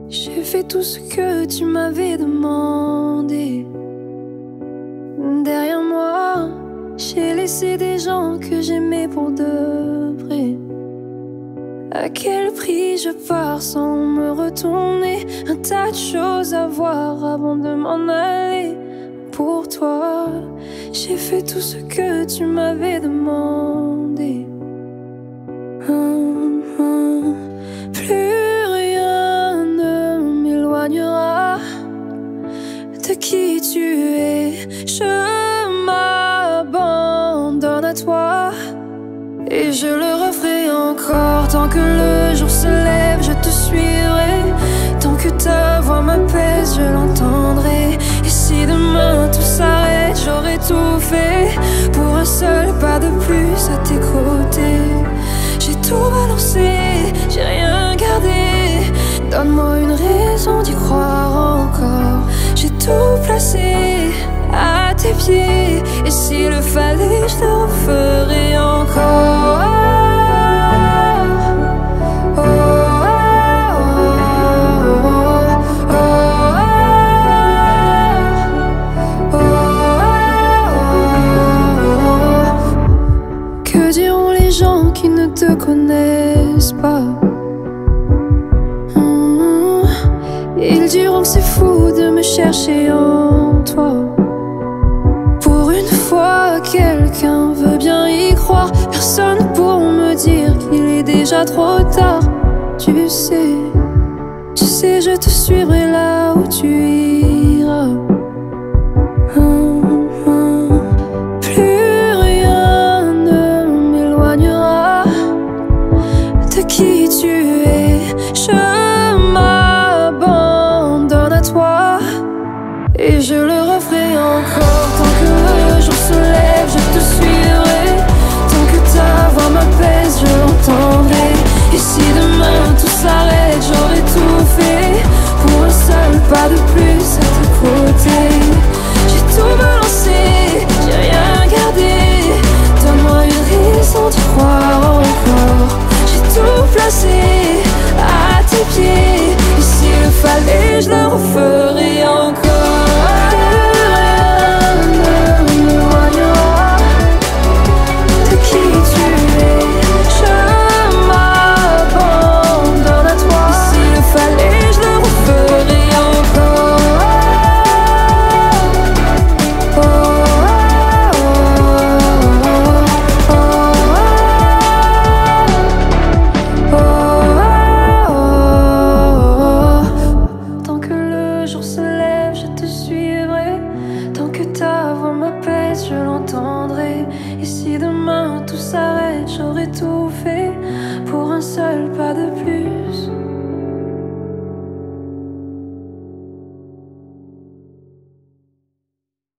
J'ai fait tout ce que tu m'avais demandé. Derrière moi, j'ai laissé des gens que j'aimais pour de vrai. À quel prix je pars sans me retourner? Un tas de choses à voir avant de m'en aller. Pour toi, j'ai fait tout ce que tu m'avais demandé. Plus rien ne m'éloignera de qui tu es. Je m'abandonne à toi et je le referai encore. Tant que le jour se lève, je te suivrai. Tant que ta voix m'apaise, je l'entendrai. Et si demain tout s'arrête, j'aurai tout fait pour un seul pas de plus à tes côtés. J'ai tout balancé, j'ai rien gardé. Donne-moi une raison d'y croire encore. J'ai tout placé à tes pieds. Et s'il le fallait, je le referai encore. Que diront les gens qui ne te connaissent pas? Ils diront que c'est fou de me chercher en toi. Pour une fois, quelqu'un veut bien y croire. Personne pour me dire qu'il est déjà trop tard. Tu sais, je te suivrai là où tu iras. Plus rien ne m'éloignera de qui tu es. Je m'abandonne à toi et je le referai encore. Tant que le jour se lève, je te suivrai. Tant que ta voix m'apaise, je l'entendrai. Et si demain tout s'arrête, j'aurai tout fait pour un seul pas de plus à tes côtés. J'ai tout balancé, j'ai rien gardé. Donne-moi une raison d'y croire encore. J'ai tout placé à tes pieds. Et s'il le fallait, je le referai encore. Je l'entendrai. Et si demain tout s'arrête, j'aurai tout fait pour un seul pas de plus.